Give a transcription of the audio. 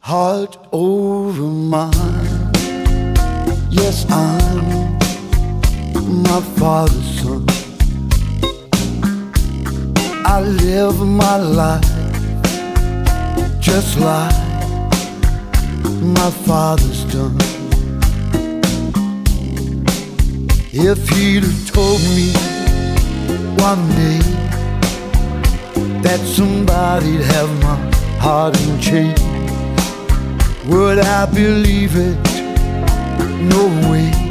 heart over mine. Yes, I'm my father's son. I live my life just like my father's done. If he'd have told me one day that somebody'd have my heart in chains, would I believe it? No way.